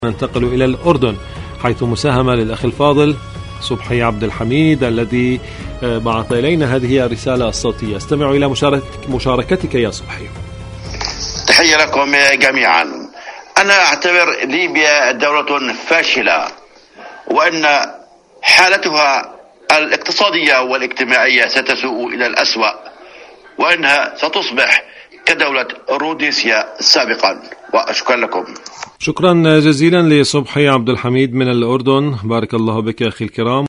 ننتقل إلى الأردن حيث مساهمة للأخ الفاضل صبحي عبد الحميد الذي بعث إلينا هذه الرسالة الصوتية. استمعوا إلى مشاركتك يا صبحي. تحية لكم جميعا. أنا أعتبر ليبيا دولة فاشلة، وأن حالتها الاقتصادية والاجتماعية ستسوء إلى الأسوأ، وأنها ستصبح كدولة روديسيا سابقا. وأشكر لكم. شكرا جزيلا لصبحي عبد الحميد من الأردن. بارك الله بك أخي الكرام.